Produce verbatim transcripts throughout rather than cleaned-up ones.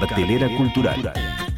Cartelera cultural.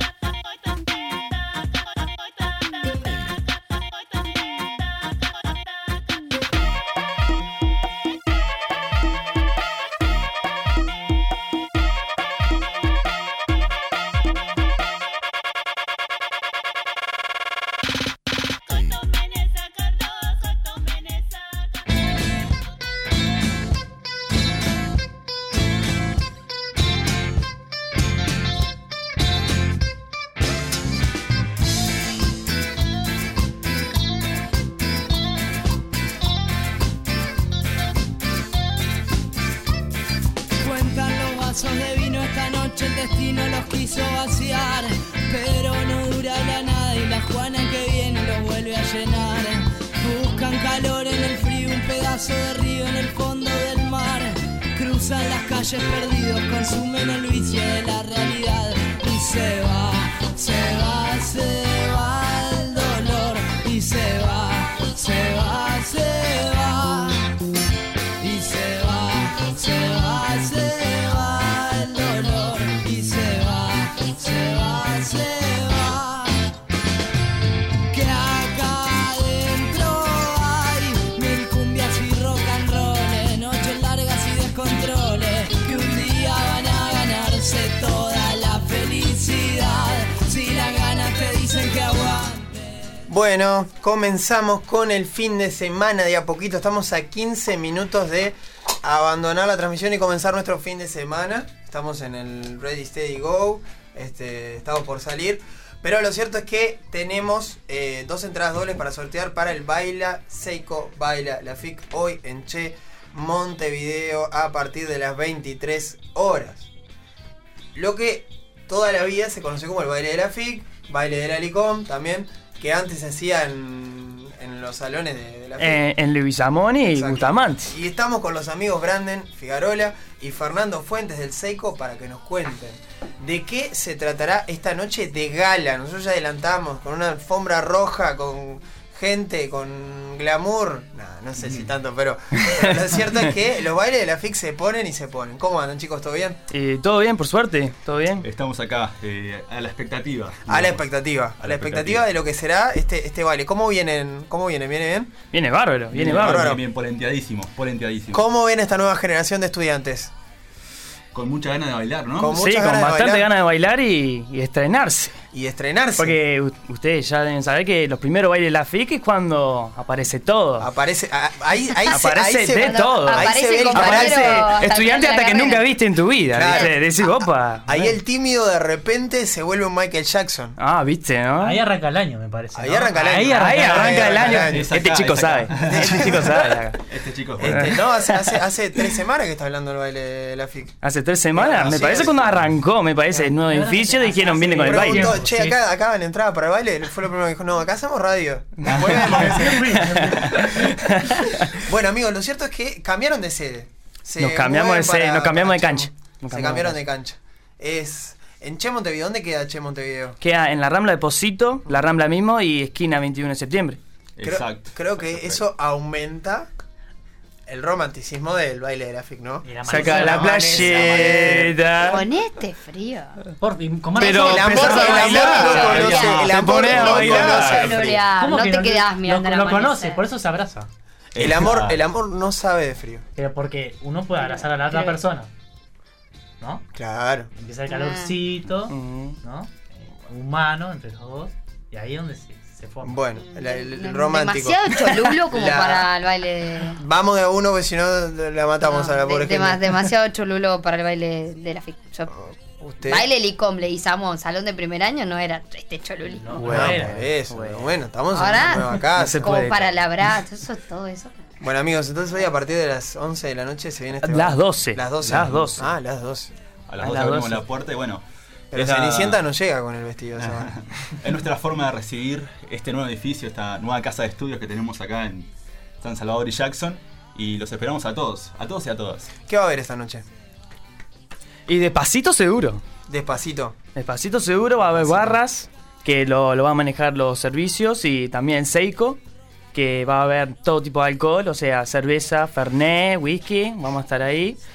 Perdidos consumen el vicio de la realidad y se va, se va, se va el dolor y se va, se va, se va y se va, se va, se va el dolor y se va, se va, se va. Que acá adentro hay mil cumbias y rock and roll, noches largas y descontroles. Toda la felicidad, si las ganas te dicen que aguante. Bueno, comenzamos con el fin de semana de a poquito. Estamos a quince minutos de abandonar la transmisión y comenzar nuestro fin de semana. Estamos en el Ready, Steady, Go. Este, estamos por salir. Pero lo cierto es que tenemos eh, dos entradas dobles para sortear para el Baila Seiko Baila la F I C hoy en Che, Montevideo, a partir de las veintitrés horas. Lo que toda la vida se conoció como el baile de la F I C, baile de la Licom también, que antes se hacía en, en los salones de, de la F I C. Eh, en Leguizamón y Bustamante. Y estamos con los amigos Branden Figarola y Fernando Fuentes del Seiko para que nos cuenten de qué se tratará esta noche de gala. Nosotros ya adelantamos con una alfombra roja, con gente, con glamour. No, no sé si tanto, pero, pero lo cierto es que los bailes de la F I C se ponen y se ponen. ¿Cómo andan, chicos? ¿Todo bien? Eh, todo bien, por suerte, todo bien. Estamos acá eh, a la expectativa. A la expectativa, a la expectativa de lo que será este este baile. ¿Cómo vienen? ¿Cómo vienen? ¿Viene bien? Viene bárbaro, viene, viene bárbaro. Bien, bien, polenteadísimo, polenteadísimo. ¿Cómo ven esta nueva generación de estudiantes? Con mucha ganas de bailar, ¿no? Con sí, con ganas bastante de ganas de bailar y, y estrenarse. Y estrenarse. Porque u- ustedes ya deben saber que los primeros bailes de la F I C es cuando aparece todo. Aparece, a- ahí, ahí aparece se, ahí se de ve, todo. Ahí Aparece se ve el compañero aparece- hasta estudiante el hasta que final de la nunca carrera. viste en tu vida. Claro. ¿Viste? Decís, opa. Ahí el tímido de repente se vuelve un Michael Jackson. Ah, viste, ¿no? Ahí arranca el año, me parece. Ahí ¿no? arranca el año. Ahí Ahí arranca, arranca el año. año. Es Este acá, chico es sabe. acá. Este chico sabe. Este chico. Este, no, hace, hace, hace tres semanas que está hablando el baile de la F I C. Hace tres semanas, me Sí, parece sí. cuando arrancó, me parece, el nuevo edificio, dijeron, viene con el baile. Preguntó, che, Sí. acá, acá van entrada para el baile. Fue lo primero que dijo, no, acá hacemos radio. Después vemos. Bueno, amigos, lo cierto es que cambiaron de sede. Se Nos cambiamos mueven de sede, para- nos cambiamos para de cancha. Che. Nos Se cambiamos cambiaron de de cancha. Es en Che Montevideo. ¿Dónde queda Che Montevideo? Queda en la Rambla de Posito, la Rambla mismo y esquina veintiuno de septiembre. Creo, Exacto. creo que Perfecto. eso aumenta el romanticismo del baile de la F I C, ¿no? Y la Saca la amanece, playeta. Con este frío. Por fin, con más Pero razón. el amor, empezás a el amor bailar, no conoce, el te amor pones a no bailar. conoce el frío. Lorea, ¿Cómo no que te quedás mirando Lo, el lo conoce, amanecer. por eso se abraza. El amor, Exacto. el amor no sabe de frío. Pero porque uno puede abrazar a la otra persona, ¿no? Claro. Empieza el calorcito, Mm. ¿no? Eh, humano entre los dos, y ahí es donde se, se forma. Bueno, el, el- el No, romántico. demasiado cholulo como La- para el baile de... Vamos de a uno, porque si no la matamos No, a la de- pobre dema- gente. demasiado cholulo para el baile de la F I C. Yo- Usted. Baile Licom, le Samón, salón de primer año, no era este choluli. No, Bueno, no era. por eso. Bueno. Bueno, estamos Ahora, en una nueva casa. no se Como puede. para el abrazo, eso, todo eso. Bueno, amigos, entonces hoy a partir de las once de la noche se viene este Las baile. doce. Las doce. Las doce. Ah, las doce. A las A dos las abrimos doce. la puerta y bueno. Pero es la- Cenicienta no llega con el vestido. esa va. Es nuestra forma de recibir este nuevo edificio, esta nueva casa de estudios que tenemos acá en San Salvador y Jackson. Y los esperamos a todos, a todos y a todas. ¿Qué va a haber esta noche? Y despacito seguro. Despacito. Despacito seguro va a haber barras, que lo, lo van a manejar los servicios, y también Seiko, que va a haber todo tipo de alcohol, o sea, cerveza, fernet, whisky, vamos a estar ahí.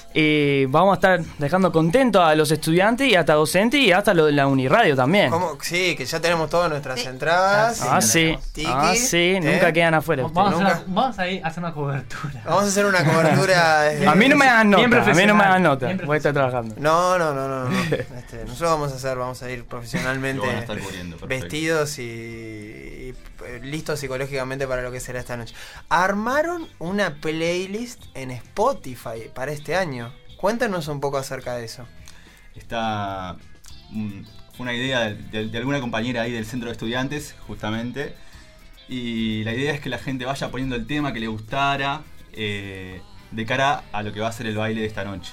Y vamos a estar dejando contentos a los estudiantes y hasta docentes y hasta lo de la Uniradio también. ¿Cómo? Sí, que ya tenemos todas nuestras Sí. entradas. Ah, sí. Tiki, Ah, sí. ¿eh? Nunca quedan afuera. Vamos, a hacer nunca- una- vamos a ir a hacer una cobertura. Vamos a hacer una cobertura. desde- A mí no me hagan Bien nota. A mí no me hagan profesional, nota. bien Voy a estar trabajando. No, no, no, no. no. Este, nosotros vamos a hacer, vamos a ir profesionalmente Lo van a estar cubriendo, perfecto. vestidos y, y, eh, listos psicológicamente para lo que será esta noche. Armaron una playlist en Spotify para este año. Cuéntanos un poco acerca de eso. Está mm, fue una idea de, de- de alguna compañera ahí del centro de estudiantes, justamente. Y la idea es que la gente vaya poniendo el tema que le gustara eh, de cara a lo que va a ser el baile de esta noche.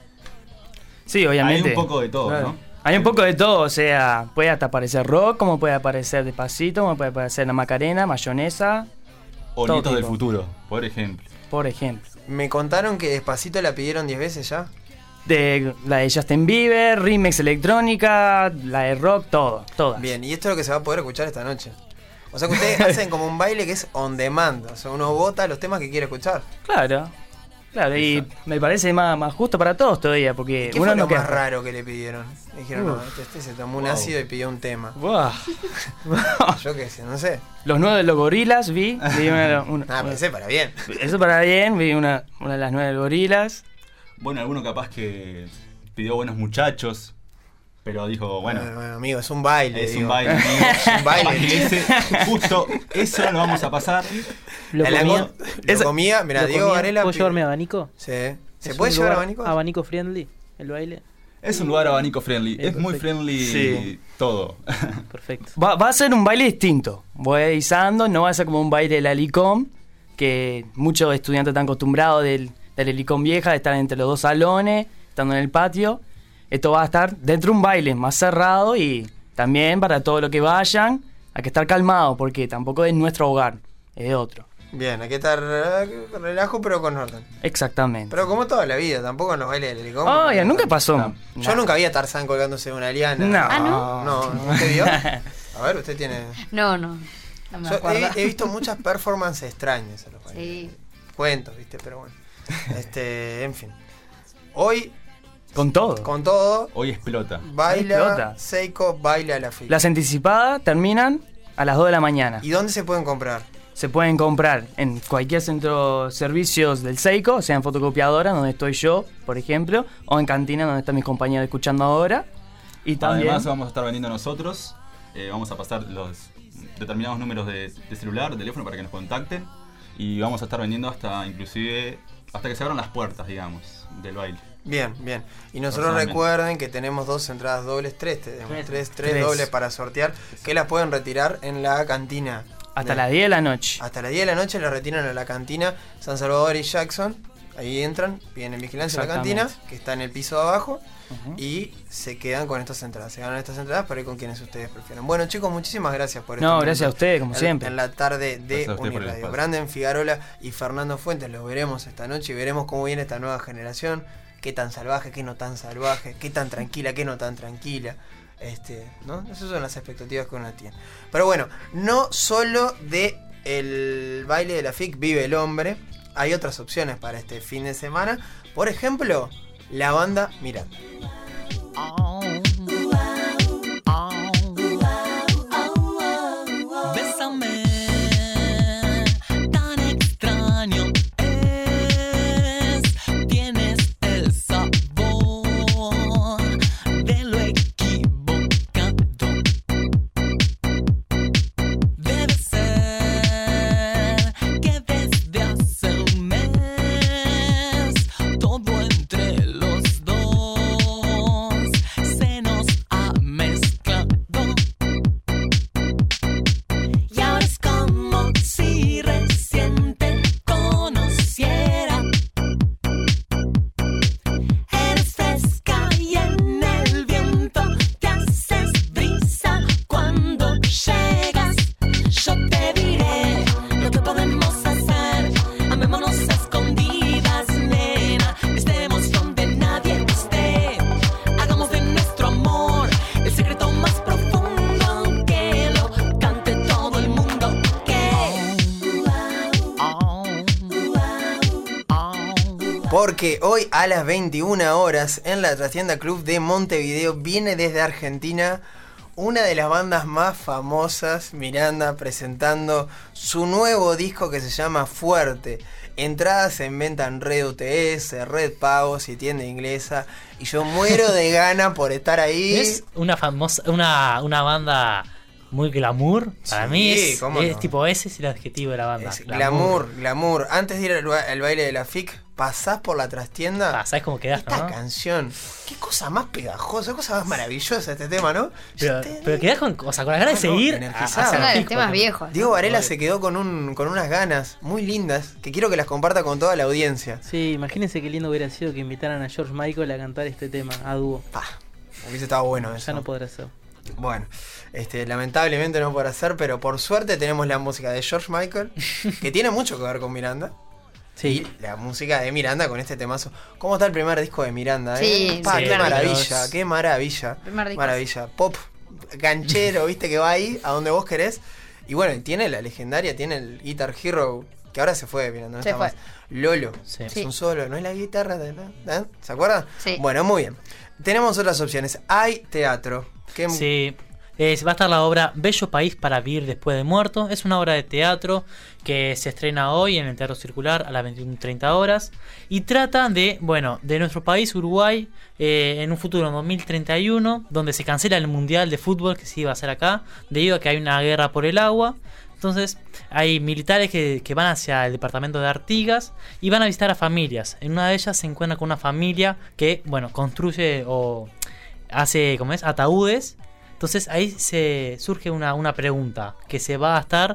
Sí, obviamente. Hay un poco de todo, Claro. ¿no? Hay un poco de todo, o sea, puede hasta aparecer rock, como puede aparecer Despacito, como puede aparecer la Macarena, Mayonesa, O Todo Nietos del tipo. Futuro, por ejemplo. por ejemplo. Me contaron que Despacito la pidieron diez veces ya. De la de Justin Bieber, remix electrónica, la de rock, todo, todas. Bien, y esto es lo que se va a poder escuchar esta noche. O sea que ustedes hacen como un baile que es on demand. O sea, uno vota los temas que quiere escuchar. Claro, claro, y me parece más, más justo para todos todavía, porque ¿Qué uno fue no lo queda. más raro que le pidieron? Dijeron, no, Uf. este, este se tomó un Wow. ácido y pidió un tema. Buah. Yo qué sé, no sé. Los nueve de los gorilas vi, vi una, una- Nada, pensé para bien. eso para bien, vi una, una de las nueve gorilas. Bueno, alguno capaz que pidió Buenos Muchachos, pero dijo, bueno, Bueno, bueno, amigo, es un baile. es digo. un baile, amigo. Es un baile. Ese- justo eso lo vamos a pasar. Lo El comía. ango- lo Esa- comía, mira, lo Diego comía. Varela. ¿Puedo pi- llevarme abanico? Sí. ¿Se ¿Es puede un llevar lugar abanicos? Abanico friendly, el baile. Es un lugar abanico friendly, Bien, es muy perfecto. friendly Sí. todo. Perfecto. Va, va a ser un baile distinto. Voy avisando, no va a ser como un baile de la Helicom, que muchos estudiantes están acostumbrados del, de la Helicom vieja, de estar entre los dos salones, estando en el patio. Esto va a estar dentro de un baile más cerrado y también para todo lo que vayan, hay que estar calmado porque tampoco es nuestro hogar, es de otro. Bien, hay que estar eh, relajo pero con orden. Exactamente. Pero como toda la vida, tampoco nos baile el helicóptero. Ay, nunca pasó. No. Yo nunca vi a Tarzán colgándose de una liana. No. Ah, ¿no? No, ¿usted vio? A ver, usted tiene... No, no. No me Yo acuerdo. he, he visto muchas performances extrañas en los bailes. Sí. Cuentos, viste, pero bueno. Este, en fin. Hoy, Con todo. con todo, Hoy explota. baila Explota. Seiko, baila la fila. Las anticipadas terminan a las dos de la mañana. ¿Y dónde se pueden comprar? Se pueden comprar en cualquier centro de servicios del Seiko, o sea en fotocopiadora, donde estoy yo, por ejemplo, o en cantina, donde están mis compañeros escuchando ahora. Y también, Además vamos a estar vendiendo nosotros, eh, vamos a pasar los determinados números de, de celular, de teléfono para que nos contacten y vamos a estar vendiendo hasta inclusive hasta que se abran las puertas, digamos, del baile. Bien, bien. Y nosotros Personalmente. recuerden que tenemos dos entradas dobles, tres, tenemos Tres. tres, tres, Tres. dobles para sortear, que las pueden retirar en la cantina. hasta de- las diez de la noche. Hasta las diez de la noche las retiran en la cantina San Salvador y Jackson. Ahí entran, piden en vigilancia a la cantina, Exactamente. que está en el piso de abajo, Ujú. y se quedan con estas entradas. Se ganan estas entradas para ir con quienes ustedes prefieran. Bueno, chicos, muchísimas gracias por No, este gracias a momento ustedes, como en- siempre. En la tarde de Gracias a ustedes por el Uniradio. espacio. Brandon Figarola y Fernando Fuentes los veremos esta noche y veremos cómo viene esta nueva generación. Qué tan salvaje, qué no tan salvaje, qué tan tranquila, qué no tan tranquila. Este, ¿no? Esas son las expectativas que uno tiene. Pero bueno, no solo de el baile de la F I C vive el hombre, hay otras opciones para este fin de semana. Por ejemplo, la banda Miranda. Bésame, tan extraño es, tienes el sabor de lo equivocado. Debe ser que desde hace un mes todo entre los dos Porque hoy a las veintiuna horas en la Trastienda Club de Montevideo viene desde Argentina una de las bandas más famosas, Miranda, presentando su nuevo disco que se llama Fuerte. Entradas en venta en Red U T S, Red Pagos y tienda inglesa. Y yo muero de gana por estar ahí. Es una famosa, una, una banda muy glamour. Para Sí, mí es, cómo es no. tipo, ese es el adjetivo de la banda. Es glamour, glamour. Antes de ir al, ba- al baile de la F I C, pasás por la trastienda. Ah, ¿sabes cómo quedas, Esta no? canción, qué cosa más pegajosa, cosa más maravillosa este tema, ¿no? Pero, Este- pero quedás con, o sea, con las ganas de Ah, no, seguir. energizado. Es uno de los fijo, temas ¿no? viejos. Diego Varela Obvio. se quedó con un con unas ganas muy lindas que quiero que las comparta con toda la audiencia. Sí, imagínense qué lindo hubiera sido que invitaran a George Michael a cantar este tema, a dúo. Pa, hubiese estado bueno eso. Ya no podrá ser. Bueno, este, lamentablemente no podrá ser, pero por suerte tenemos la música de George Michael, que tiene mucho que ver con Miranda. Sí, Y la música de Miranda con este temazo. ¿Cómo está el primer disco de Miranda? Sí, eh? Pa, sí, qué primer maravilla, disco. qué maravilla. Primer disco. Maravilla. Pop, ganchero, viste que va ahí, a donde vos querés. Y bueno, y tiene la legendaria, tiene el Guitar Hero, que ahora se fue, Miranda, no Se está fue. más. Lolo. Sí. Es Sí. un solo, no es la guitarra de la- ¿eh? ¿Se acuerdan? Sí. Bueno, muy bien. Tenemos otras opciones. Hay teatro. ¿Qué Sí. Es- va a estar la obra Bello País para Vivir Después de Muerto. Es una obra de teatro que se estrena hoy en el Teatro Circular a las veintiuna treinta horas. Y trata de, bueno, de nuestro país, Uruguay, eh, en un futuro en dos mil treinta y uno, donde se cancela el Mundial de Fútbol que se iba a hacer acá, debido a que hay una guerra por el agua. Entonces hay militares que, que van hacia el departamento de Artigas y van a visitar a familias. En una de ellas se encuentra con una familia que, bueno, construye o hace, ¿cómo es?, ataúdes. Entonces ahí se surge una, una pregunta que se va a estar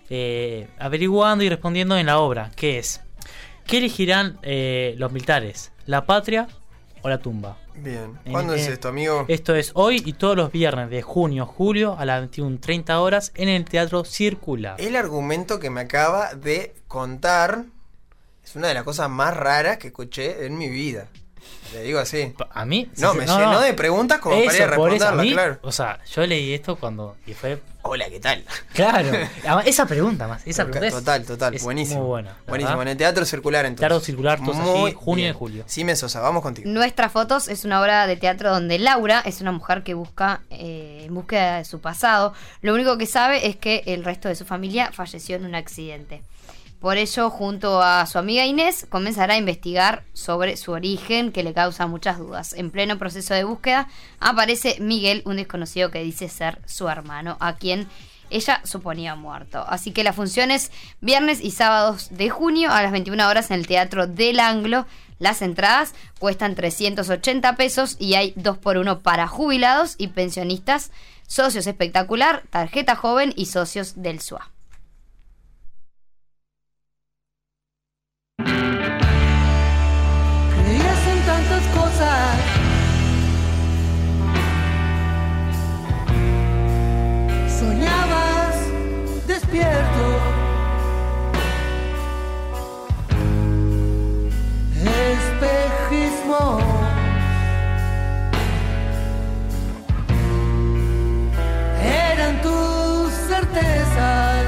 eh, averiguando y respondiendo en la obra, que es, ¿qué elegirán eh, los militares? ¿La patria o la tumba? Bien. En- ¿Cuándo es eh, esto, amigo? Esto es hoy y todos los viernes de junio, julio a las veintiuna treinta horas en el Teatro Circular. El argumento que me acaba de contar es una de las cosas más raras que escuché en mi vida. Le digo así. A mí... No, sí, me no, llenó no. de preguntas como para ir a Eso, por eso, a responderlas, mí, claro. o sea, yo leí esto cuando... Y fue... Hola, ¿qué tal? Claro. Además, esa pregunta más. Esa pregunta es- Total, total, es buenísimo. Muy buena. la Buenísimo. verdad. En el Teatro Circular, entonces. Teatro Circular, entonces, Muy sí, junio bien. y julio. Sime Sosa, vamos contigo. Nuestras fotos es una obra de teatro donde Laura es una mujer que busca eh, en búsqueda de su pasado. Lo único que sabe es que el resto de su familia falleció en un accidente. Por ello, junto a su amiga Inés, comenzará a investigar sobre su origen, que le causa muchas dudas. En pleno proceso de búsqueda, aparece Miguel, un desconocido que dice ser su hermano, a quien ella suponía muerto. Así que la función es viernes y sábados de junio a las veintiuna horas en el Teatro del Anglo. Las entradas cuestan trescientos ochenta pesos y hay dos por uno para jubilados y pensionistas, socios espectacular, tarjeta joven y socios del S U A. Creías en tantas cosas, soñabas despierto, espejismo, eran tus certezas,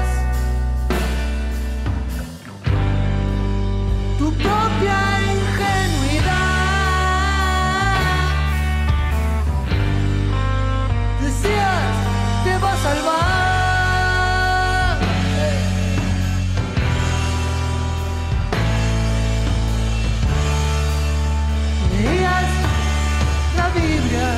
tu propia ingenuidad. Decías, te va a salvar. Leías la Biblia,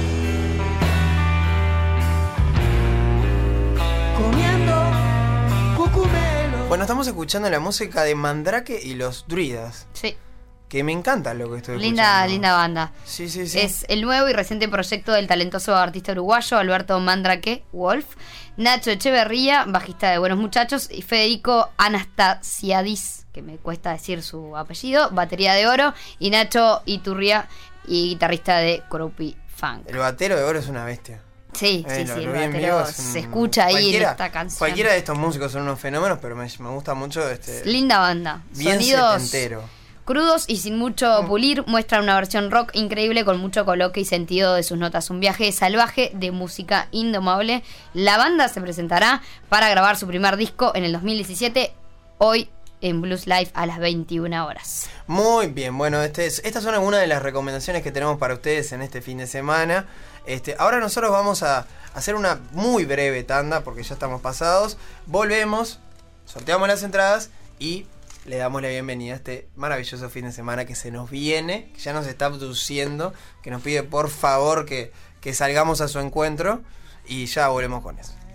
comiendo cucumelo. Bueno, estamos escuchando la música de Mandrake y los Druidas. Sí, Que me encanta lo que estoy linda, escuchando. linda banda. Sí, sí, sí. Es el nuevo y reciente proyecto del talentoso artista uruguayo Alberto Mandrake Wolf, Nacho Echeverría, bajista de Buenos Muchachos, y Federico Anastasiadis, que me cuesta decir su apellido, batería de oro, y Nacho Iturria, y guitarrista de Croupy Funk. El batero de oro es una bestia. Sí, Eh, sí, lo- sí, el lo vi en batero vivo, es un- se escucha ahí en cualquiera- esta canción. Cualquiera de estos músicos son unos fenómenos, pero me, me gusta mucho este. Linda banda. Bien Sonidos setentero. crudos y sin mucho pulir, muestran una versión rock increíble con mucho coloque y sentido de sus notas. Un viaje salvaje de música indomable. La banda se presentará para grabar su primer disco en el dos mil diecisiete. Hoy en Blues Live a las veintiuna horas. Muy bien, bueno, este es, estas son algunas de las recomendaciones que tenemos para ustedes en este fin de semana. Este, ahora nosotros vamos a hacer una muy breve tanda porque ya estamos pasados. Volvemos, sorteamos las entradas y le damos la bienvenida a este maravilloso fin de semana que se nos viene, que ya nos está abduciendo, que nos pide por favor que, que salgamos a su encuentro y ya volvemos con eso.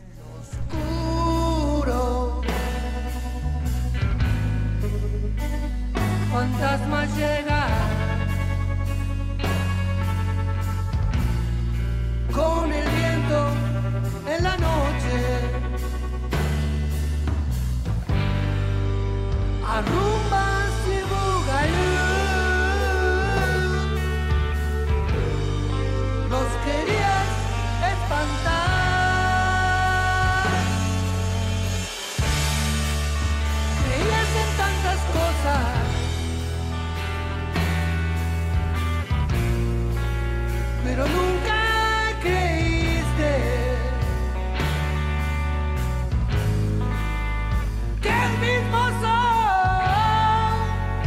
Oscuro, fantasmas llegan con el viento en la noche, arrumbas y bugalú, los querías espantar, creías en tantas cosas, pero nunca creíste que el mismo sol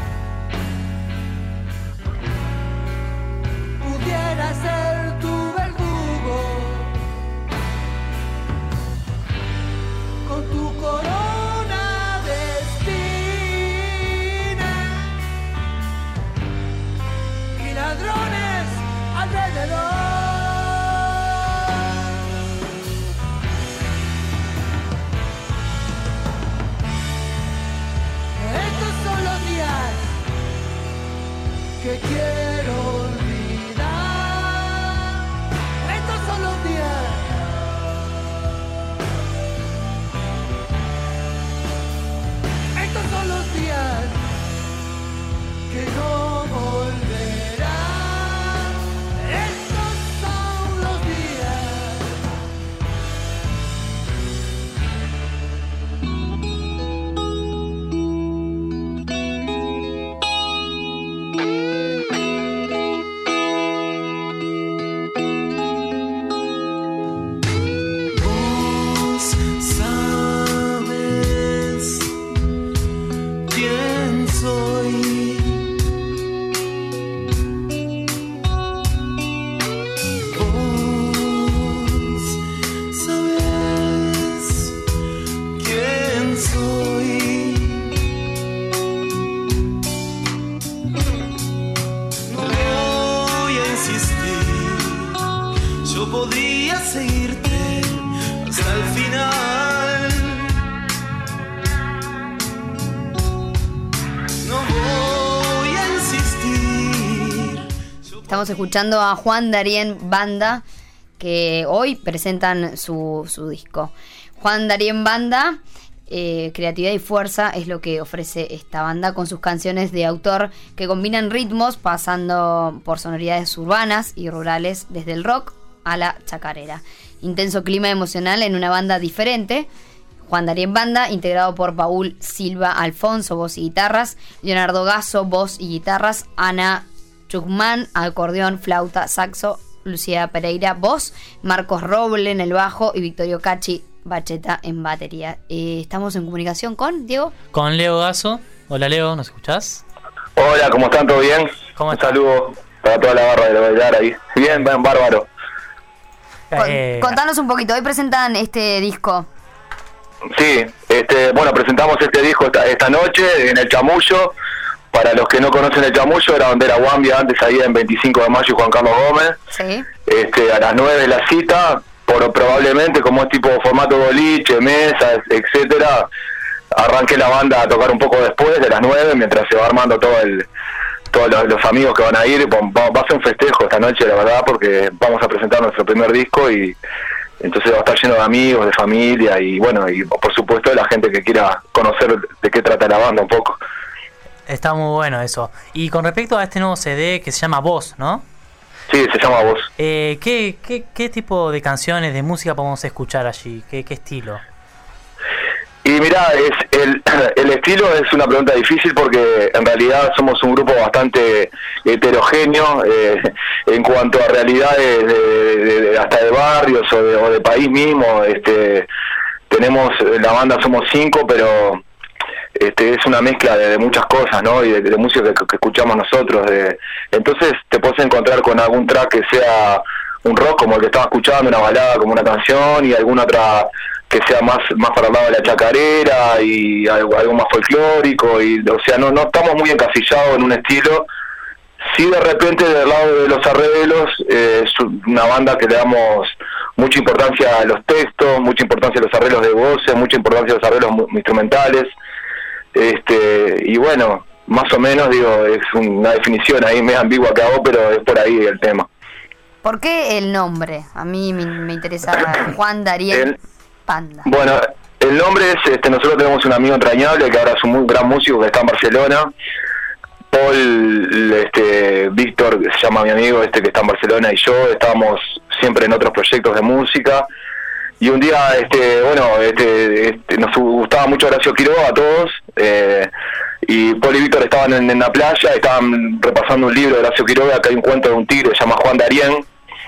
pudiera ser tu verdugo con tu corona de espina y ladrones alrededor. Estos son los días que quiero olvidar. Estos son los días Estos son los días que no volverán. Estos son los días. Vos sabes quién soy. Vos sabes quién soy. No voy a insistir, yo podría seguirte hasta el final. No voy a insistir. Estamos escuchando a Juan Darien Banda, que hoy presentan su, su disco. Juan Darien Banda, eh, creatividad y fuerza es lo que ofrece esta banda con sus canciones de autor que combinan ritmos pasando por sonoridades urbanas y rurales desde el rock a la chacarera. Intenso clima emocional en una banda diferente. Juan Darien Banda, integrado por Paul Silva Alfonso, voz y guitarras, Leonardo Gasso, voz y guitarras, Ana Chukman, acordeón, flauta, saxo, Lucía Pereira, voz, Marcos Roble en el bajo y Victorio Cachi, bacheta en batería. Eh, estamos en comunicación con Diego. Con Leo Gasso. Hola Leo, ¿nos escuchás? Hola, ¿cómo están? ¿Todo bien? ¿Cómo Un estás? saludo para toda la barra de bailar ahí. Bien, bien, bárbaro. Con- Eh, contanos un poquito, hoy presentan este disco. Sí, este, bueno, presentamos este disco esta, esta noche en el Chamullo. Para los que no conocen el Chamullo, era donde era Guambia antes, ahí en veinticinco de mayo y Juan Carlos Gómez. Sí. Este, a las nueve la cita, por, probablemente como es tipo formato boliche, mesas, etcétera. Arranqué la banda a tocar un poco después de las nueve, mientras se va armando todo el todos los, los amigos que van a ir. Va, va a ser un festejo esta noche, la verdad, porque vamos a presentar nuestro primer disco y entonces va a estar lleno de amigos, de familia y bueno, y por supuesto de la gente que quiera conocer de qué trata la banda un poco. Está muy bueno eso. Y con respecto a este nuevo C D que se llama Voz, ¿no? Sí, se llama Voz. Eh, ¿qué, qué, ¿Qué tipo de canciones, de música podemos escuchar allí? ¿Qué, qué estilo? Y mirá, es el, el estilo es una pregunta difícil porque en realidad somos un grupo bastante heterogéneo eh, en cuanto a realidades de, de, de, hasta de barrios o de, o de país mismo. Este, tenemos, la banda somos cinco, pero este, es una mezcla de, de muchas cosas, ¿no? Y de, de música que, que escuchamos nosotros. De, entonces te puedes encontrar con algún track que sea un rock como el que estaba escuchando, una balada como una canción, y alguna otra que sea más más para el lado de la chacarera y algo, algo más folclórico, y o sea, no no estamos muy encasillados en un estilo. Sí, de repente del lado de los arreglos, eh, es una banda que le damos mucha importancia a los textos, mucha importancia a los arreglos de voces, mucha importancia a los arreglos mu- instrumentales, este y bueno, más o menos, digo, es una definición ahí medio ambigua que hago, pero es por ahí el tema. ¿Por qué el nombre? A mí me, me interesa Juan Darien El- Banda. Bueno, el nombre es, este, nosotros tenemos un amigo entrañable que ahora es un muy gran músico que está en Barcelona. Paul, este, Víctor, que se llama mi amigo, este que está en Barcelona, y yo estábamos siempre en otros proyectos de música. Y un día, este, bueno, este, este, nos gustaba mucho Horacio Quiroga a todos, eh, y Paul y Víctor estaban en, en la playa, estaban repasando un libro de Horacio Quiroga, que hay un cuento de un tigre, se llama Juan Darien.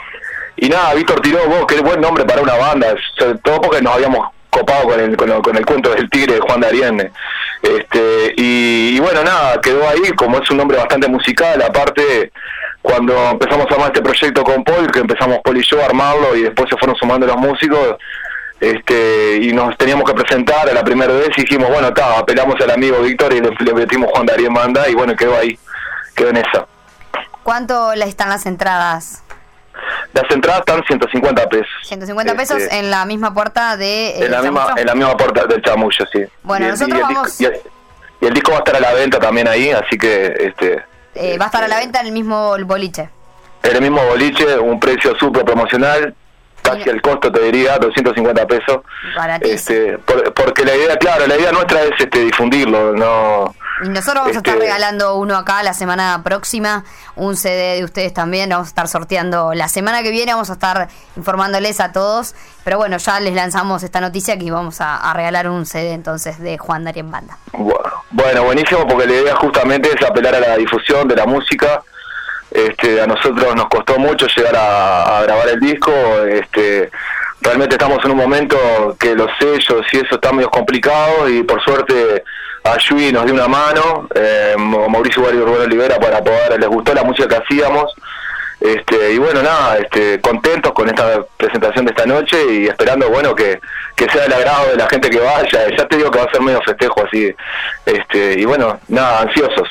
Y nada, Víctor tiró, vos, qué buen nombre para una banda, sobre todo porque nos habíamos copado con el, con el, con el cuento del tigre de Juan Darien. Este, y, y bueno, nada, quedó ahí, como es un nombre bastante musical. Aparte, cuando empezamos a armar este proyecto con Paul, que empezamos Paul y yo a armarlo, y después se fueron sumando los músicos, este, y nos teníamos que presentar a la primera vez, y dijimos, bueno, está, apelamos al amigo Víctor y le, le metimos Juan Darien Banda, y bueno, quedó ahí, quedó en esa. ¿Cuánto le están las entradas? Las entradas están ciento cincuenta pesos. ciento cincuenta pesos Este, en la misma puerta de eh, en la misma Chamullo. en la misma puerta del Chamullo, sí. Bueno, y el, nosotros y el vamos- disco, y, el, y el disco va a estar a la venta también ahí, así que este Eh, va a estar a la venta en el mismo boliche. en el mismo boliche, un precio súper promocional, casi el costo te diría, doscientos cincuenta pesos. Baratísimo. Este, por- porque la idea, claro, la idea nuestra es este difundirlo, no. Y nosotros vamos a estar este, regalando uno acá la semana próxima, un C D de ustedes también, lo vamos a estar sorteando la semana que viene, vamos a estar informándoles a todos, pero bueno, ya les lanzamos esta noticia que vamos a, a regalar un C D entonces de Juan Darien Banda. Bueno, bueno, buenísimo, porque la idea justamente es apelar a la difusión de la música. Este, a nosotros nos costó mucho llegar a, a grabar el disco. Este, realmente estamos en un momento que los sellos y eso está medio complicado, y por suerte a Yui nos dio una mano, eh, Mauricio Guardi y Rubén Olivera, para poder, les gustó la música que hacíamos. Este, y bueno, nada, este, contentos con esta presentación de esta noche, y esperando, bueno, que, que sea del agrado de la gente que vaya. Ya te digo que va a ser medio festejo así, este, y bueno, nada, ansiosos.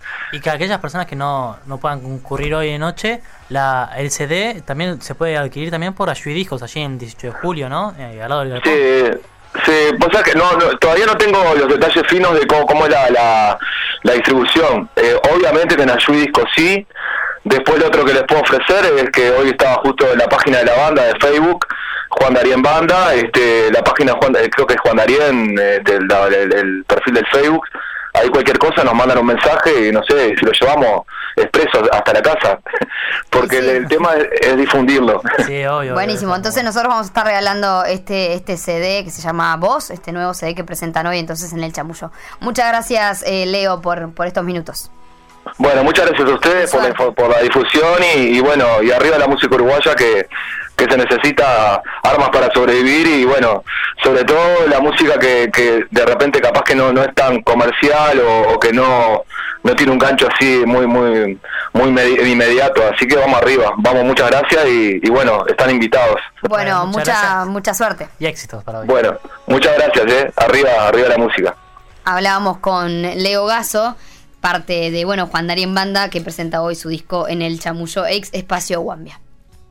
Y que aquellas personas que no, no puedan concurrir hoy de noche, la el C D también se puede adquirir también por Ayui Discos, allí en dieciocho de julio, ¿no? Eh, al lado del galpón. Sí, sí, pues sabes que no, no, todavía no tengo los detalles finos de cómo, cómo es la, la, la distribución. Eh, obviamente que en Ayui Discos sí. Después lo otro que les puedo ofrecer es que hoy estaba justo en la página de la banda de Facebook, Juan Darien Banda, este, la página Juan, creo que es Juan Darien, eh, del, del, del perfil del Facebook. Ahí cualquier cosa nos mandan un mensaje y no sé, si lo llevamos expreso hasta la casa, porque Sí, sí. el, el tema es, es difundirlo. Sí, obvio. Buenísimo, obvio. entonces nosotros vamos a estar regalando este este C D que se llama Voz, este nuevo C D que presentan hoy entonces en el Chamullo. Muchas gracias, eh, Leo, por, por estos minutos. Bueno, muchas gracias a ustedes por la, Suerte. info- por la difusión, y, y bueno, y arriba la música uruguaya, que, que se necesita armas para sobrevivir, y bueno, sobre todo la música que, que de repente capaz que no, no es tan comercial, o, o que no, no tiene un gancho así muy muy muy medi- inmediato. Así que vamos arriba, vamos, muchas gracias, y, y bueno, están invitados. Bueno, Bueno, muchas mucha gracias. mucha suerte. Y éxitos para hoy. Bueno, muchas gracias, eh, arriba, arriba la música. Hablábamos con Leo Gasso, parte de, bueno, Juan Darien Banda, que presenta hoy su disco en el Chamullo ex Espacio Guambia.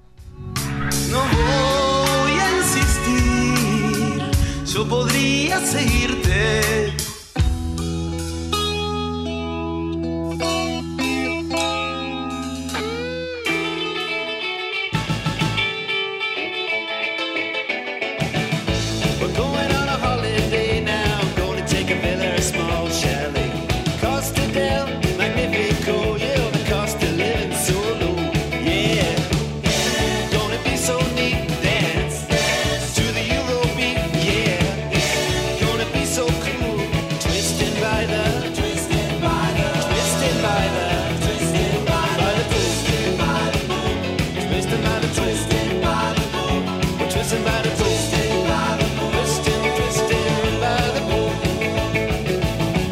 No voy a insistir, yo podría seguirte. We're going on a holiday now, going to take a villa, a small chalet. Costa del Magnifico, yeah, the cost of living so low, yeah. Gonna be so neat, dance to the Eurobeat, yeah. Gonna be so cool, twisting by the, twisting by the, twisting by the, twisting by the, twisting by the moon, twisting by the, twisting by the moon, we're twisting by the, twisting by the moon, twisting, twisting by the moon.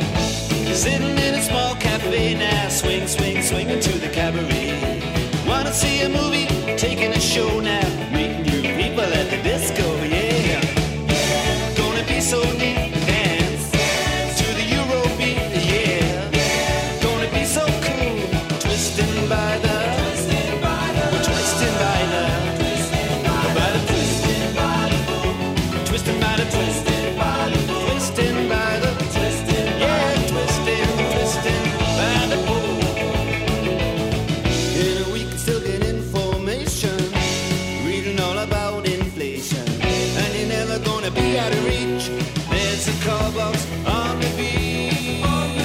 Swing, swing, swinging to the cabaret. Wanna see a movie? Taking a show now. Meet new people at the disco, yeah. Gonna be so neat. Dance to the Eurobeat, yeah. Gonna be so cool. Twisting by the, we're twisting by the, by the twisting by the, twisting by the, twisting by the, twisting by the, twisting, yeah, twisting, twisting by the pool. In a week, still get information, reading all about inflation, and you're never gonna be out of reach. There's a call box on the beach.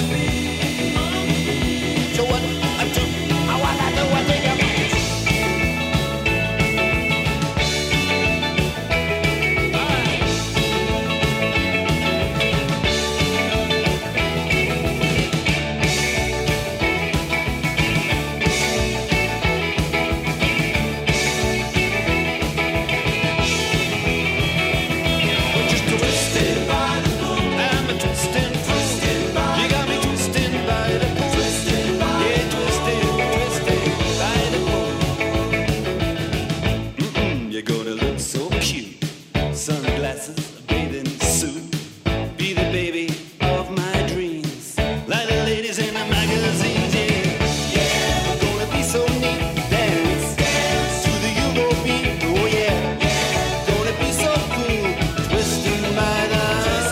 So what I do, I wanna do what they do. Just twisted by the pool. I'm a twisting fool. You got me twisting by the pool. Yeah, twisted, twisted by the pool. Mm-mm, you're gonna look so cute. Sunglasses, a bathing suit. Be the baby of my dreams. Like the ladies in the magazines, yeah. Yeah, gonna be so neat. Dance, dance to the Eurobeat, oh yeah. Gonna be so cool. Twisting by the,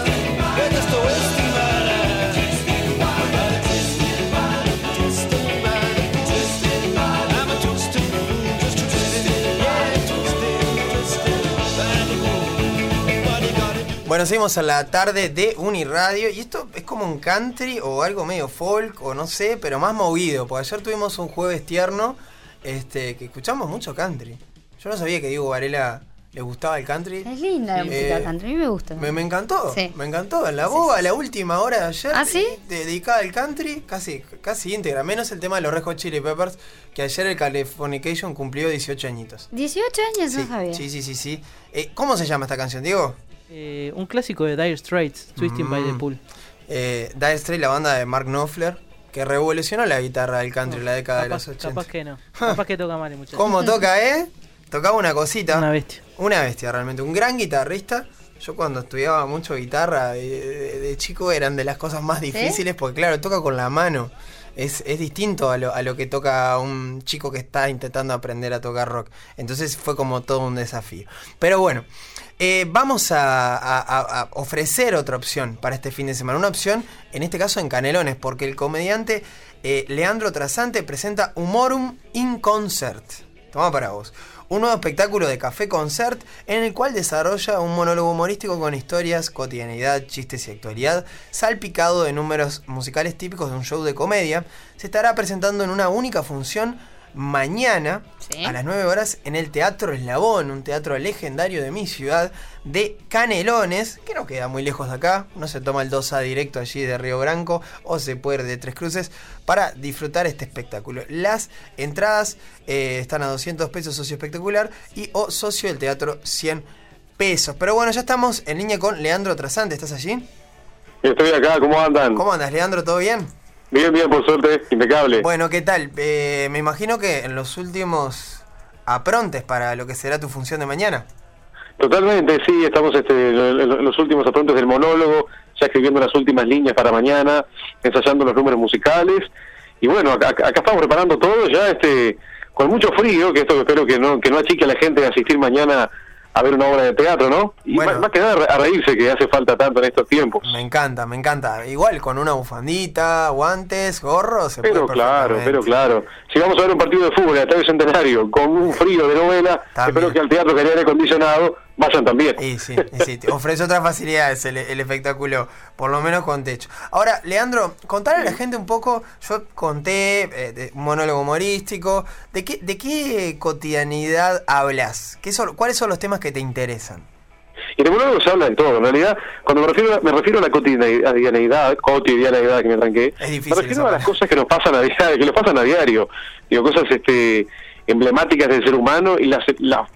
we're just twisting by the, twisting by the, twisting by the, twisting by the, twisting by the. I'm a twisting fool, just twisting, yeah, twisting, twisting by the pool. What you gotta do? Bueno, seguimos a la tarde de Uniradio y esto es como un country o algo medio folk o no sé, pero más movido, porque ayer tuvimos un jueves tierno este, que escuchamos mucho country. Yo no sabía que a Diego Varela le gustaba el country. Es linda la Sí. música Eh, country, a mí me gusta. Me, me encantó, Sí. me encantó. La boba, la última hora de ayer, ¿Ah, sí? de- dedicada al country, casi, casi íntegra, menos el tema de los Red Hot Chili Peppers, que ayer el Californication cumplió dieciocho añitos. dieciocho años, no Sí, sabía. sí, sí, sí, sí. Eh, ¿Cómo se llama esta canción, Diego? Eh, un clásico de Dire Straits, Twisting by the Mm. Pool. Eh, Dire Straits, la banda de Mark Knopfler, que revolucionó la guitarra del country en la década de capaz, los ochenta. capaz que no. Capaz que toca mal, muchachos. ¿Cómo toca, eh? Tocaba una cosita. Una bestia. Una bestia, realmente. Un gran guitarrista. Yo cuando estudiaba mucho guitarra de, de- de chico eran de las cosas más difíciles porque, claro, toca con la mano. Es, es distinto a lo, a lo que toca un chico que está intentando aprender a tocar rock. Entonces fue como todo un desafío. Pero bueno, eh, vamos a, a- a- a ofrecer otra opción para este fin de semana. Una opción, en este caso en Canelones, porque el comediante eh, Leandro Trasante presenta Humorum in Concert. Toma para vos. Un nuevo espectáculo de Café Concert en el cual desarrolla un monólogo humorístico con historias, cotidianidad, chistes y actualidad, salpicado de números musicales típicos de un show de comedia. Se estará presentando en una única función mañana Sí. a las nueve horas en el Teatro Eslabón, un teatro legendario de mi ciudad, de Canelones, que no queda muy lejos de acá. Uno se toma el dos A directo allí de Río Branco o se puede ir de Tres Cruces para disfrutar este espectáculo. Las entradas eh, están a doscientos pesos socio espectacular y o socio del teatro cien pesos. Pero bueno, ya estamos en línea con Leandro Trasante. ¿Estás allí? Estoy acá, ¿cómo andan? ¿Cómo andas, Leandro? ¿Todo bien? Bien, bien, por suerte, impecable. Bueno, ¿qué tal? Eh, me imagino que en los últimos aprontes para lo que será tu función de mañana. Totalmente, sí, estamos este, en en los últimos aprontes del monólogo, ya escribiendo las últimas líneas para mañana, ensayando los números musicales, y bueno, acá, acá estamos preparando todo ya este con mucho frío, que esto espero que no que no achique a la gente de asistir mañana a ver una obra de teatro, ¿no? Y Bueno. más, más que nada a reírse, que hace falta tanto en estos tiempos. Me encanta, me encanta. Igual con una bufandita, guantes, gorro, se Pero puede claro, perfectamente. pero claro. Si vamos a ver un partido de fútbol en el Estadio Centenario con un frío de novela, También. espero que al teatro que haya aire acondicionado vayan también. Y sí, y sí, te ofrece otras facilidades el, el espectáculo, por lo menos con techo. Ahora, Leandro, contale a la gente un poco, yo conté eh, de un monólogo humorístico, ¿de qué, de qué cotidianidad hablas? ¿Qué son, ¿Cuáles son los temas que te interesan? Y de monólogo se habla de todo. En realidad, cuando me refiero a, me refiero a la cotidianidad, cotidianidad que me arranqué, Es difícil me refiero esa a las palabra. cosas que nos pasan a diario, que nos pasan a diario. Digo, cosas este emblemáticas del ser humano y las, la,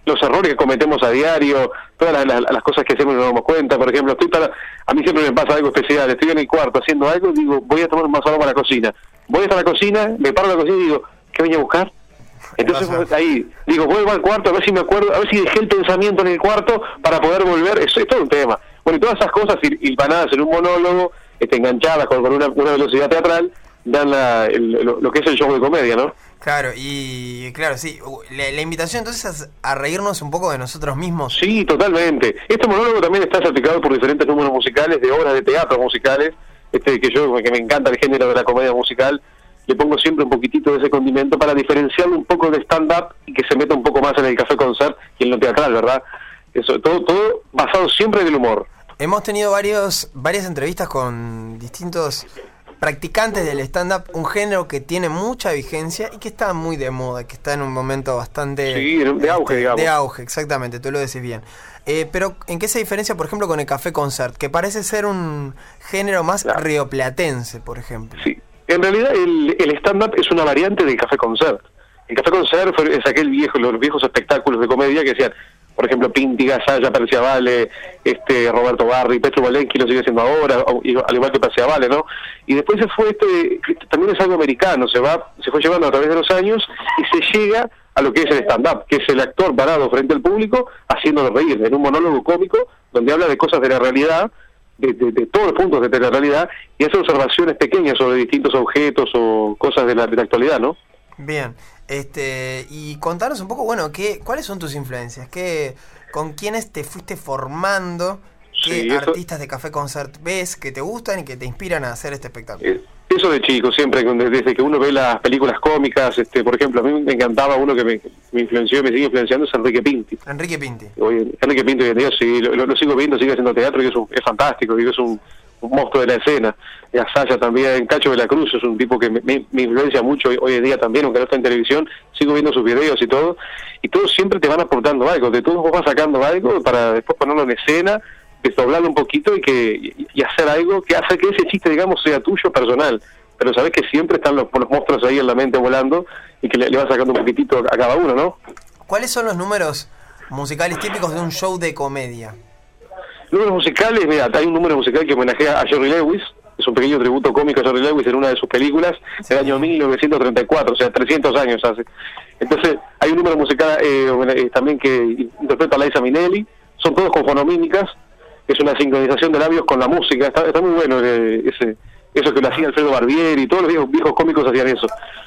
los errores que cometemos a diario, todas las, las, las cosas que hacemos y no nos damos cuenta. Por ejemplo, estoy para, a mí siempre me pasa algo especial, estoy en el cuarto haciendo algo y digo, voy a tomar un vaso de agua a la cocina. Voy a la cocina, me paro a la cocina y digo, ¿qué venía a buscar? Entonces ahí digo, vuelvo al cuarto a ver si me acuerdo, a ver si dejé el pensamiento en el cuarto para poder volver. Eso es todo un tema. Bueno, y todas esas cosas hilvanadas en un monólogo, este, enganchadas con, con una, una velocidad teatral, dan la, el, lo, lo que es el show de comedia, ¿no? Claro, y claro, sí, la, la invitación entonces es a reírnos un poco de nosotros mismos. Sí, totalmente. Este monólogo también está salpicado por diferentes números musicales, de obras de teatro musicales, este que yo, que me encanta el género de la comedia musical. Le pongo siempre un poquitito de ese condimento para diferenciarlo un poco de stand-up y que se meta un poco más en el café concert y en lo teatral, ¿verdad? Eso, todo, todo basado siempre en el humor. Hemos tenido varios, varias entrevistas con distintos practicantes del stand-up, un género que tiene mucha vigencia y que está muy de moda, que está en un momento bastante... Sí, de auge, este, digamos. De auge, exactamente, tú lo decís bien. Eh, pero, ¿en qué se diferencia, por ejemplo, con el café concert? Que parece ser un género más claro. rioplatense, por ejemplo. Sí. En realidad el, el stand-up es una variante del café concert. El café concert fue, es aquel viejo, los viejos espectáculos de comedia que decían, por ejemplo, Pinti, Gasalla, Perciavale, este, Roberto Barri, Petro Valenqui lo sigue haciendo ahora, al igual que Perciavale, ¿no? Y después se fue este, también es algo americano, se va, se fue llevando a través de los años y se llega a lo que es el stand-up, que es el actor parado frente al público haciéndolo reír, en un monólogo cómico donde habla de cosas de la realidad, De, de, de todos los puntos de la realidad y hace observaciones pequeñas sobre distintos objetos o cosas de la, de la actualidad, ¿no? Bien, este y contanos un poco, bueno, ¿qué, ¿cuáles son tus influencias? ¿Qué, ¿Con quiénes te fuiste formando? ¿Qué sí, artistas eso... de Café Concert ves que te gustan y que te inspiran a hacer este espectáculo? Eh, eso de chico, siempre, desde que uno ve las películas cómicas, este por ejemplo, a mí me encantaba uno que me, me influenció y me sigue influenciando, es Enrique Pinti. Enrique Pinti. Hoy, Enrique Pinti hoy en día sí, lo, lo, lo sigo viendo, sigue haciendo teatro y es, un, es fantástico, y es un, un monstruo de la escena. Y Asaya también, Cacho de la Cruz es un tipo que me, me, me influencia mucho hoy, hoy en día también, aunque no está en televisión, sigo viendo sus videos y todo, y todos siempre te van aportando algo, de todos vos vas sacando algo para después ponerlo en escena, desdoblarlo un poquito y que y, y hacer algo que hace que ese chiste, digamos, sea tuyo personal. Pero sabés que siempre están los, los monstruos ahí en la mente volando y que le, le vas sacando un poquitito a cada uno, ¿no? ¿Cuáles son los números musicales típicos de un show de comedia? Números musicales, mira, hay un número musical que homenajea a Jerry Lewis, es un pequeño tributo cómico a Jerry Lewis en una de sus películas sí. del año mil novecientos treinta y cuatro, o sea, trescientos años hace. Entonces, hay un número musical eh, también que interpreta a Liza Minnelli, son todos con fonomímicas, es una sincronización de labios con la música, está, está muy bueno eh, ese... Eso que lo hacía Alfredo Barbieri, todos los viejos, viejos cómicos hacían eso.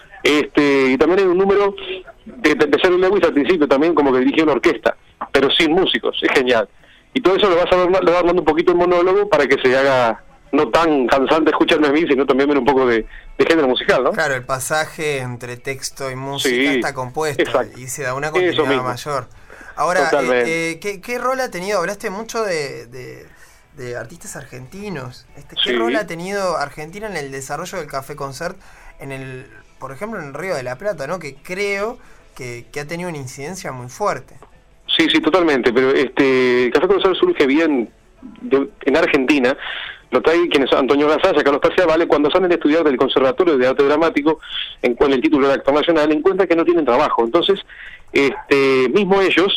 Este y también hay un número de, de, de Jerry Lewis al principio también como que dirigía una orquesta, pero sin músicos, es genial. Y todo eso lo vas a le vas dando un poquito el monólogo para que se haga no tan cansante escucharme a mí, sino también ver un poco de, de género musical, ¿no? Claro, el pasaje entre texto y música sí, está compuesto exacto. y se da una continuidad mayor. Ahora, eh, eh, ¿qué, ¿qué rol ha tenido? Hablaste mucho de... de de artistas argentinos. Este, ¿Qué sí. rol ha tenido Argentina en el desarrollo del Café Concert, en el, por ejemplo, en el Río de la Plata, ¿no? Que creo que, que ha tenido una incidencia muy fuerte. Sí, sí, totalmente, pero este Café Concert surge bien de, en Argentina, lo trae quienes son Antonio Gasalla, Carlos Perciavale, cuando salen a estudiar del Conservatorio de Arte Dramático, en, con el título de actor nacional, encuentran que no tienen trabajo. Entonces, este mismo ellos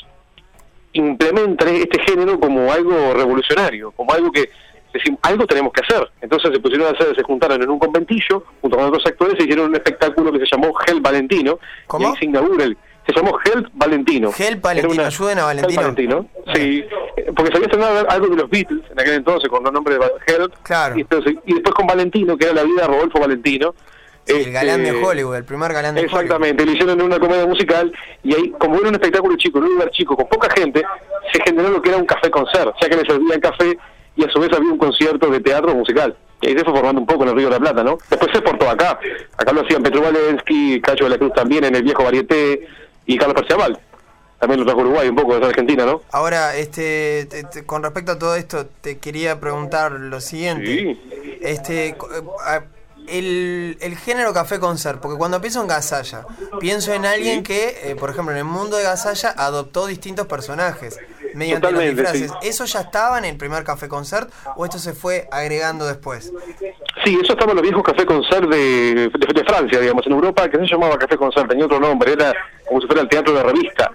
implementan este género como algo revolucionario, como algo que decimos, algo tenemos que hacer. Entonces se pusieron a hacer, se juntaron en un conventillo junto con otros actores y hicieron un espectáculo que se llamó Help Valentino. ¿Cómo? Y ahí se inaugura el, se llamó Help Valentino. Help Valentino, una, ayuden a Valentino. Help Valentino, sí, porque se había estrenado algo de los Beatles en aquel entonces con el nombre de Help, claro. y, entonces, y después con Valentino, que era la vida de Rodolfo Valentino. Sí, el galán de Hollywood, el primer galán de exactamente, Hollywood. Exactamente, lo hicieron en una comedia musical y ahí, como era un espectáculo chico, en un lugar chico, con poca gente, se generó lo que era un café concert, ya que le servían café y a su vez había un concierto de teatro musical. Y ahí se fue formando un poco en el Río de la Plata, ¿no? Después se exportó acá. Acá lo hacían Petro Valenqui, Cacho de la Cruz también en el viejo Varieté y Carlos Perciavale. También lo trajo Uruguay un poco desde Argentina, ¿no? Ahora, este, te, te, con respecto a todo esto, te quería preguntar lo siguiente. Sí. Este... A, El, el género Café Concert, porque cuando pienso en Gasalla, pienso en alguien que, eh, por ejemplo, en el mundo de Gasalla adoptó distintos personajes mediante los disfraces. Sí. ¿Eso ya estaba en el primer Café Concert o esto se fue agregando después? Sí, eso estaba en los viejos Café Concert de, de, de Francia, digamos, en Europa, que no se llamaba Café Concert, tenía otro nombre, era como si fuera el teatro de revista, que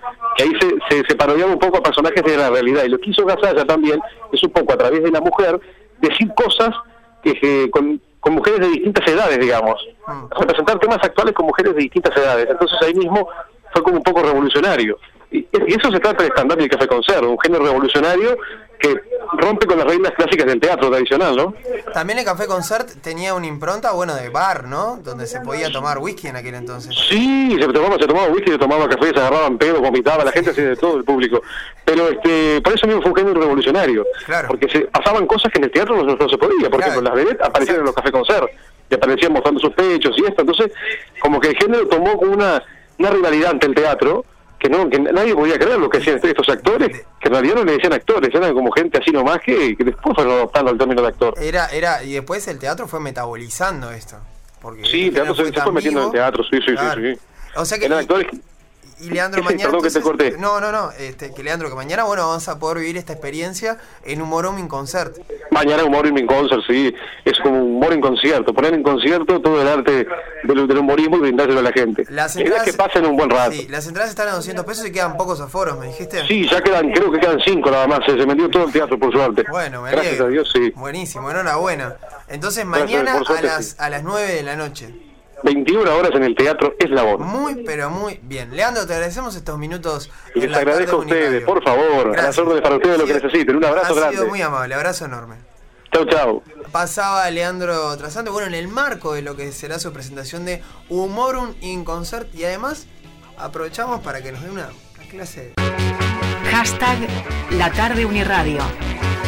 que ahí se, se, se parodiaba un poco a personajes de la realidad. Y lo que hizo Gasalla también es un poco a través de la mujer decir cosas que, que con, con mujeres de distintas edades, digamos. Representar temas actuales con mujeres de distintas edades. Entonces ahí mismo fue como un poco revolucionario. Y, y eso se trata de stand-up y el café concert, un género revolucionario que rompe con las reglas clásicas del teatro tradicional, ¿no? También el Café Concert tenía una impronta, bueno, de bar, ¿no? Donde se podía tomar whisky en aquel entonces. Sí, se tomaba, se tomaba whisky, se tomaba café, se agarraban pedos, vomitaba, la gente hacía de todo, el público. Pero este, por eso mismo fue un género revolucionario. Claro. Porque se pasaban cosas que en el teatro no, no se podía. Por Claro. ejemplo, las vedettes aparecían en los Café Concert y aparecían mostrando sus pechos y esto. Entonces, como que el género tomó como una, una rivalidad ante el teatro que no que nadie podía creer lo que hacían estos actores, que en realidad no le decían actores, eran como gente así nomás que, que después fueron adoptando el término de actor. Era, era, y después el teatro fue metabolizando esto. Porque Sí, el teatro se, se tan fue metiendo en el vivo. teatro, sí, sí, Claro. sí, sí. O sea que Eran y, actores y Leandro Sí, mañana perdón que te entonces- corté. No, no, no, este, que Leandro que mañana bueno vamos a poder vivir esta experiencia en Humorum in Concert. Mañana humor en concert, sí, es como humor en concierto, poner en concierto todo el arte del, del humorismo y brindárselo a la gente. Las La idea es que entradas- pasen un buen rato. Sí, las entradas están a doscientos pesos y quedan pocos aforos, ¿me dijiste? Sí, ya quedan, creo que quedan cinco nada más, se, se vendió todo el teatro por suerte. Bueno, me Gracias alegro. a Dios, sí. Buenísimo, enhorabuena. Entonces Gracias, mañana por a suerte, las sí. a las nueve de la noche. veintiuna horas en el Teatro Eslabón. Muy, pero muy bien. Leandro, te agradecemos estos minutos. Les en la agradezco a tarde de ustedes, Uniradio. por favor, a las Gracias. órdenes para ustedes lo que Ha sido- necesiten. Un abrazo ha grande. sido muy amable, abrazo enorme. Chau, chau. Pasaba Leandro Trasante, bueno, en el marco de lo que será su presentación de Humorum in Concert y además aprovechamos para que nos dé una, una clase de... Hashtag La Tarde Uniradio.